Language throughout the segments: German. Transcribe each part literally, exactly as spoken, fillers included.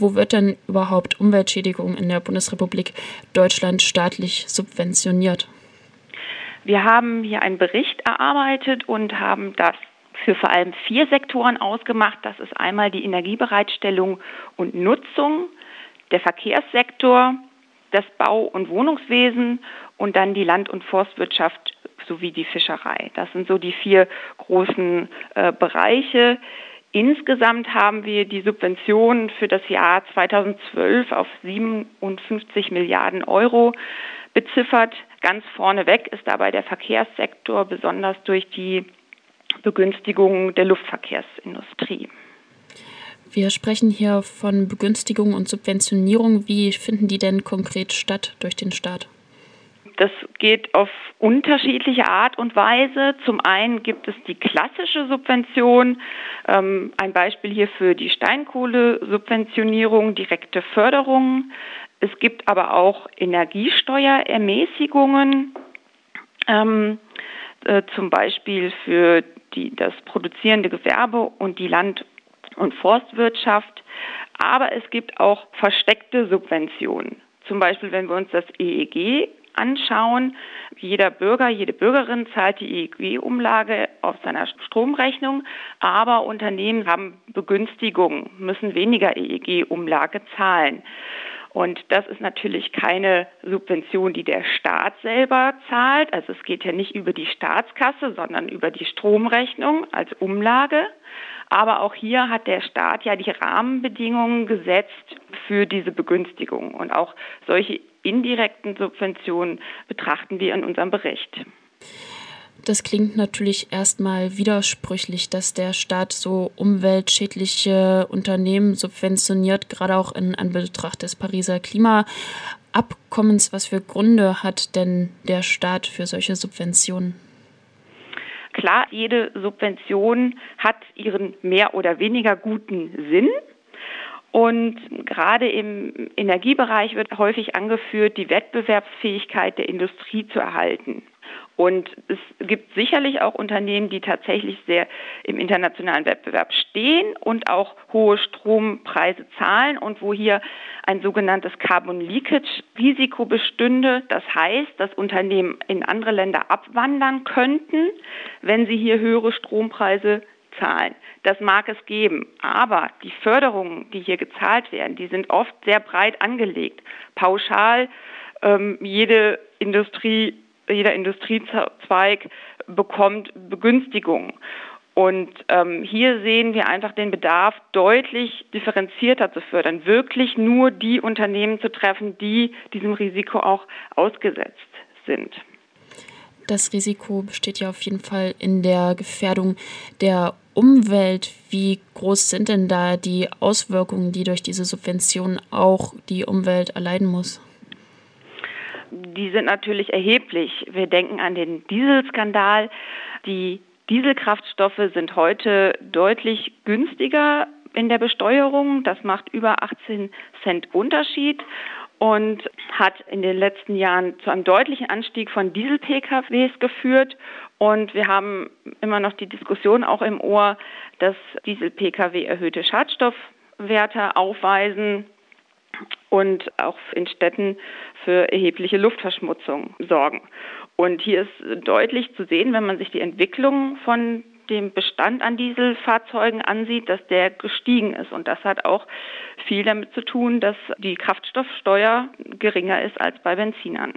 Wo wird denn überhaupt Umweltschädigung in der Bundesrepublik Deutschland staatlich subventioniert? Wir haben hier einen Bericht erarbeitet und haben das für vor allem vier Sektoren ausgemacht. Das ist einmal die Energiebereitstellung und Nutzung, der Verkehrssektor, das Bau- und Wohnungswesen und dann die Land- und Forstwirtschaft sowie die Fischerei. Das sind so die vier großen äh, Bereiche. Insgesamt haben wir die Subventionen für das Jahr zweitausendzwölf auf siebenundfünfzig Milliarden Euro beziffert. Ganz vorneweg ist dabei der Verkehrssektor, besonders durch die Begünstigung der Luftverkehrsindustrie. Wir sprechen hier von Begünstigung und Subventionierung. Wie finden die denn konkret statt durch den Staat? Das geht auf unterschiedliche Art und Weise. Zum einen gibt es die klassische Subvention, ähm, ein Beispiel hier für die Steinkohlesubventionierung, direkte Förderung. Es gibt aber auch Energiesteuerermäßigungen, ähm, äh, zum Beispiel für die, das produzierende Gewerbe und die Land- und Forstwirtschaft. Aber es gibt auch versteckte Subventionen. Zum Beispiel, wenn wir uns das E E G anschauen, jeder Bürger, jede Bürgerin zahlt die E E G-Umlage auf seiner Stromrechnung, aber Unternehmen haben Begünstigungen, müssen weniger E E G-Umlage zahlen. Und das ist natürlich keine Subvention, die der Staat selber zahlt. Also es geht ja nicht über die Staatskasse, sondern über die Stromrechnung als Umlage. Aber auch hier hat der Staat ja die Rahmenbedingungen gesetzt für diese Begünstigung. Und auch solche indirekten Subventionen betrachten wir in unserem Bericht. Das klingt natürlich erstmal widersprüchlich, dass der Staat so umweltschädliche Unternehmen subventioniert, gerade auch in Anbetracht des Pariser Klimaabkommens. Was für Gründe hat denn der Staat für solche Subventionen? Klar, jede Subvention hat ihren mehr oder weniger guten Sinn. Und gerade im Energiebereich wird häufig angeführt, die Wettbewerbsfähigkeit der Industrie zu erhalten. Und es gibt sicherlich auch Unternehmen, die tatsächlich sehr im internationalen Wettbewerb stehen und auch hohe Strompreise zahlen und wo hier ein sogenanntes Carbon Leakage Risiko bestünde. Das heißt, dass Unternehmen in andere Länder abwandern könnten, wenn sie hier höhere Strompreise zahlen. Das mag es geben, aber die Förderungen, die hier gezahlt werden, die sind oft sehr breit angelegt. Pauschal, ähm, jede Industrie, jeder Industriezweig bekommt Begünstigungen. Und ähm, hier sehen wir einfach den Bedarf, deutlich differenzierter zu fördern, wirklich nur die Unternehmen zu treffen, die diesem Risiko auch ausgesetzt sind. Das Risiko besteht ja auf jeden Fall in der Gefährdung der Umwelt. Wie groß sind denn da die Auswirkungen, die durch diese Subventionen auch die Umwelt erleiden muss? Die sind natürlich erheblich. Wir denken an den Dieselskandal. Die Dieselkraftstoffe sind heute deutlich günstiger in der Besteuerung. Das macht über achtzehn Cent Unterschied und hat in den letzten Jahren zu einem deutlichen Anstieg von Diesel-P K Ws geführt. Und wir haben immer noch die Diskussion auch im Ohr, dass Diesel-P K W erhöhte Schadstoffwerte aufweisen und auch in Städten für erhebliche Luftverschmutzung sorgen. Und hier ist deutlich zu sehen, wenn man sich die Entwicklung von dem Bestand an Dieselfahrzeugen ansieht, dass der gestiegen ist. Und das hat auch viel damit zu tun, dass die Kraftstoffsteuer geringer ist als bei Benzinern.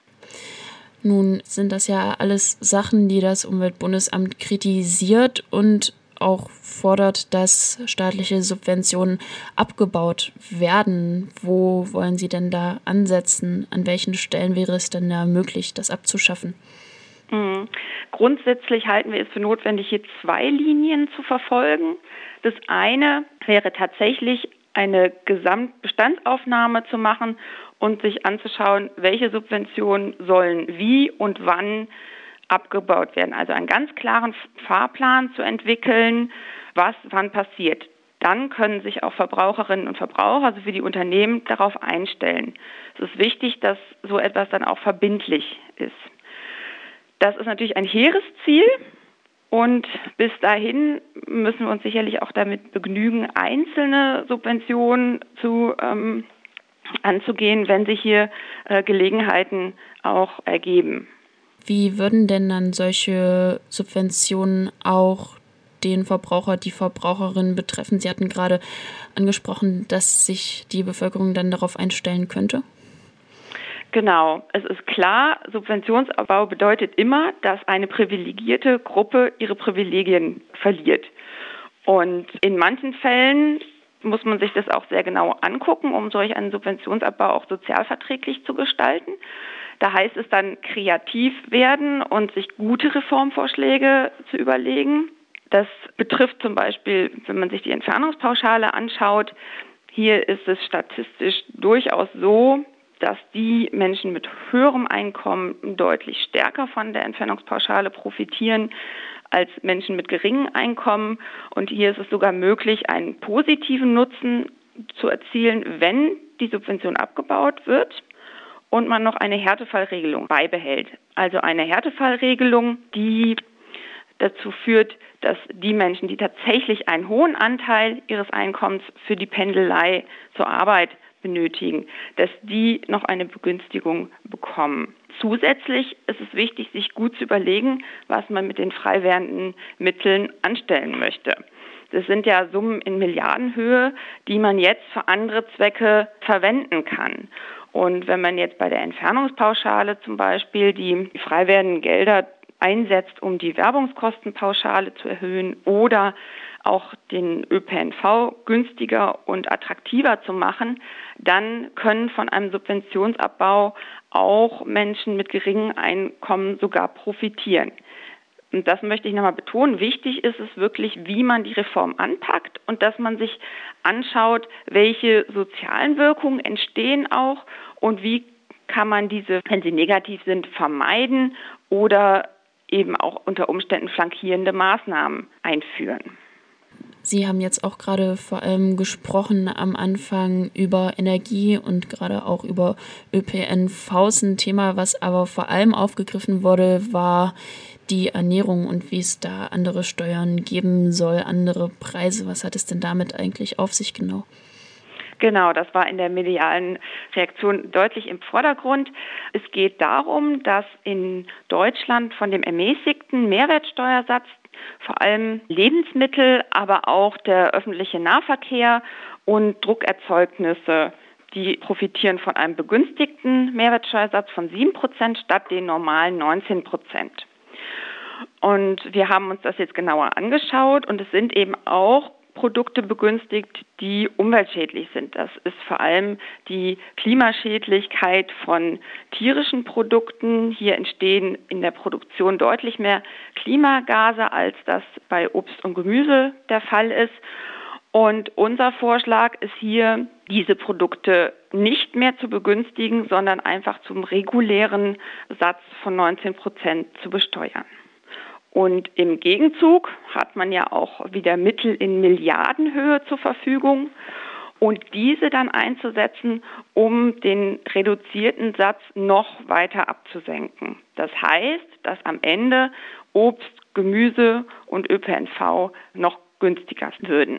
Nun sind das ja alles Sachen, die das Umweltbundesamt kritisiert und auch fordert, dass staatliche Subventionen abgebaut werden. Wo wollen Sie denn da ansetzen? An welchen Stellen wäre es denn da möglich, das abzuschaffen? Mhm. Grundsätzlich halten wir es für notwendig, hier zwei Linien zu verfolgen. Das eine wäre tatsächlich eine Gesamtbestandsaufnahme zu machen und sich anzuschauen, welche Subventionen sollen wie und wann abgebaut werden. Also einen ganz klaren Fahrplan zu entwickeln, was wann passiert. Dann können sich auch Verbraucherinnen und Verbraucher, also für die Unternehmen, darauf einstellen. Es ist wichtig, dass so etwas dann auch verbindlich ist. Das ist natürlich ein hehres Ziel Und bis dahin müssen wir uns sicherlich auch damit begnügen, einzelne Subventionen zu ähm, anzugehen, wenn sich hier äh, Gelegenheiten auch ergeben. Wie würden denn dann solche Subventionen auch den Verbraucher, die Verbraucherin betreffen? Sie hatten gerade angesprochen, dass sich die Bevölkerung dann darauf einstellen könnte. Genau, es ist klar, Subventionsabbau bedeutet immer, dass eine privilegierte Gruppe ihre Privilegien verliert. Und in manchen Fällen muss man sich das auch sehr genau angucken, um solch einen Subventionsabbau auch sozialverträglich zu gestalten. Da heißt es dann kreativ werden und sich gute Reformvorschläge zu überlegen. Das betrifft zum Beispiel, wenn man sich die Entfernungspauschale anschaut, hier ist es statistisch durchaus so, dass die Menschen mit höherem Einkommen deutlich stärker von der Entfernungspauschale profitieren als Menschen mit geringem Einkommen. Und hier ist es sogar möglich, einen positiven Nutzen zu erzielen, wenn die Subvention abgebaut wird und man noch eine Härtefallregelung beibehält. Also eine Härtefallregelung, die dazu führt, dass die Menschen, die tatsächlich einen hohen Anteil ihres Einkommens für die Pendelei zur Arbeit benötigen, dass die noch eine Begünstigung bekommen. Zusätzlich ist es wichtig, sich gut zu überlegen, was man mit den frei werdenden Mitteln anstellen möchte. Das sind ja Summen in Milliardenhöhe, die man jetzt für andere Zwecke verwenden kann. Und wenn man jetzt bei der Entfernungspauschale zum Beispiel die frei werdenden Gelder einsetzt, um die Werbungskostenpauschale zu erhöhen oder auch den Ö P N V günstiger und attraktiver zu machen, dann können von einem Subventionsabbau auch Menschen mit geringem Einkommen sogar profitieren. Und das möchte ich nochmal betonen. Wichtig ist es wirklich, wie man die Reform anpackt und dass man sich anschaut, welche sozialen Wirkungen entstehen auch und wie kann man diese, wenn sie negativ sind, vermeiden oder eben auch unter Umständen flankierende Maßnahmen einführen. Sie haben jetzt auch gerade vor allem gesprochen am Anfang über Energie und gerade auch über Ö P N Vs. Ein Thema, was aber vor allem aufgegriffen wurde, war die Ernährung und wie es da andere Steuern geben soll, andere Preise. Was hat es denn damit eigentlich auf sich genau? Genau, das war in der medialen Reaktion deutlich im Vordergrund. Es geht darum, dass in Deutschland von dem ermäßigten Mehrwertsteuersatz vor allem Lebensmittel, aber auch der öffentliche Nahverkehr und Druckerzeugnisse, die profitieren von einem begünstigten Mehrwertsteuersatz von sieben Prozent statt den normalen neunzehn Prozent. Und wir haben uns das jetzt genauer angeschaut und es sind eben auch Produkte begünstigt, die umweltschädlich sind. Das ist vor allem die Klimaschädlichkeit von tierischen Produkten. Hier entstehen in der Produktion deutlich mehr Klimagase, als das bei Obst und Gemüse der Fall ist. Und unser Vorschlag ist hier, diese Produkte nicht mehr zu begünstigen, sondern einfach zum regulären Satz von neunzehn Prozent zu besteuern. Und im Gegenzug hat man ja auch wieder Mittel in Milliardenhöhe zur Verfügung und diese dann einzusetzen, um den reduzierten Satz noch weiter abzusenken. Das heißt, dass am Ende Obst, Gemüse und Ö P N V noch günstiger würden.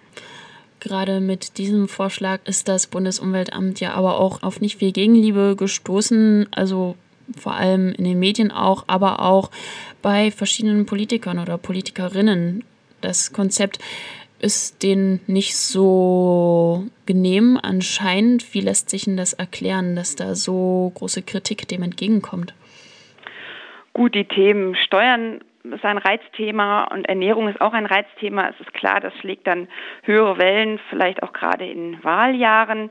Gerade mit diesem Vorschlag ist das Bundesumweltamt ja aber auch auf nicht viel Gegenliebe gestoßen, also vor allem in den Medien auch, aber auch bei verschiedenen Politikern oder Politikerinnen. Das Konzept ist denen nicht so genehm anscheinend. Wie lässt sich denn das erklären, dass da so große Kritik dem entgegenkommt? Gut, die Themen Steuern ist ein Reizthema und Ernährung ist auch ein Reizthema. Es ist klar, das schlägt dann höhere Wellen, vielleicht auch gerade in Wahljahren.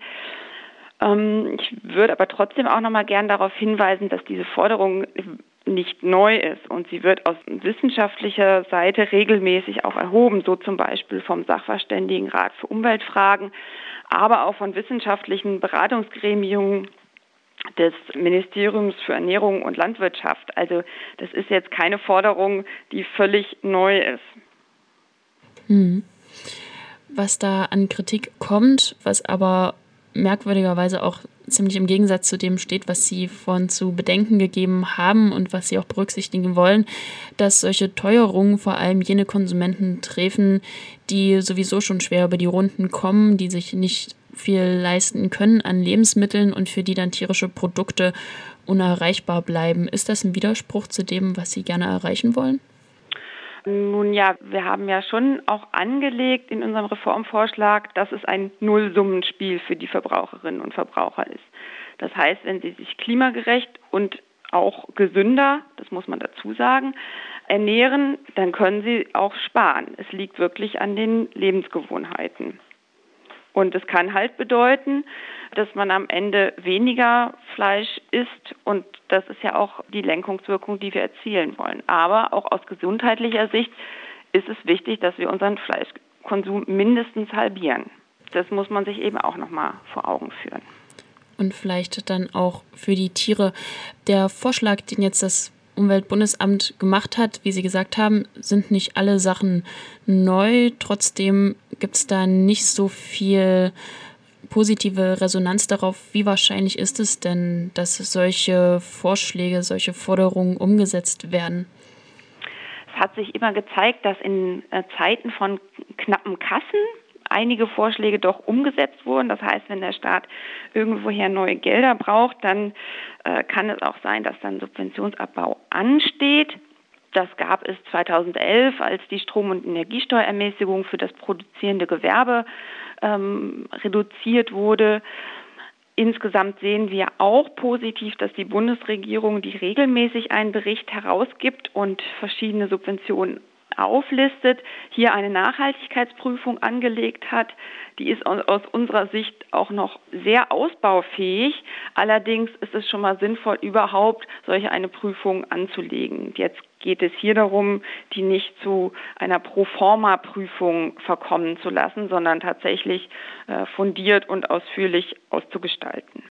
Ich würde aber trotzdem auch noch mal gern darauf hinweisen, dass diese Forderung nicht neu ist und sie wird aus wissenschaftlicher Seite regelmäßig auch erhoben, so zum Beispiel vom Sachverständigenrat für Umweltfragen, aber auch von wissenschaftlichen Beratungsgremien des Ministeriums für Ernährung und Landwirtschaft. Also das ist jetzt keine Forderung, die völlig neu ist. Hm. Was da an Kritik kommt, was aber merkwürdigerweise auch ziemlich im Gegensatz zu dem steht, was Sie vorhin zu bedenken gegeben haben und was Sie auch berücksichtigen wollen, dass solche Teuerungen vor allem jene Konsumenten treffen, die sowieso schon schwer über die Runden kommen, die sich nicht viel leisten können an Lebensmitteln und für die dann tierische Produkte unerreichbar bleiben. Ist das ein Widerspruch zu dem, was Sie gerne erreichen wollen? Nun ja, wir haben ja schon auch angelegt in unserem Reformvorschlag, dass es ein Nullsummenspiel für die Verbraucherinnen und Verbraucher ist. Das heißt, wenn sie sich klimagerecht und auch gesünder, das muss man dazu sagen, ernähren, dann können sie auch sparen. Es liegt wirklich an den Lebensgewohnheiten. Und es kann halt bedeuten, dass man am Ende weniger Fleisch isst und das ist ja auch die Lenkungswirkung, die wir erzielen wollen. Aber auch aus gesundheitlicher Sicht ist es wichtig, dass wir unseren Fleischkonsum mindestens halbieren. Das muss man sich eben auch nochmal vor Augen führen. Und vielleicht dann auch für die Tiere. Der Vorschlag, den jetzt das Umweltbundesamt gemacht hat, wie Sie gesagt haben, sind nicht alle Sachen neu. Trotzdem gibt es da nicht so viel positive Resonanz darauf. Wie wahrscheinlich ist es denn, dass solche Vorschläge, solche Forderungen umgesetzt werden? Es hat sich immer gezeigt, dass in Zeiten von knappen Kassen einige Vorschläge doch umgesetzt wurden. Das heißt, wenn der Staat irgendwoher neue Gelder braucht, dann äh, kann es auch sein, dass dann Subventionsabbau ansteht. Das gab es zweitausendelf, als die Strom- und Energiesteuerermäßigung für das produzierende Gewerbe ähm, reduziert wurde. Insgesamt sehen wir auch positiv, dass die Bundesregierung, die regelmäßig einen Bericht herausgibt und verschiedene Subventionen auflistet, hier eine Nachhaltigkeitsprüfung angelegt hat. Die ist aus unserer Sicht auch noch sehr ausbaufähig. Allerdings ist es schon mal sinnvoll, überhaupt solche eine Prüfung anzulegen. Jetzt geht es hier darum, die nicht zu einer Proforma-Prüfung verkommen zu lassen, sondern tatsächlich fundiert und ausführlich auszugestalten.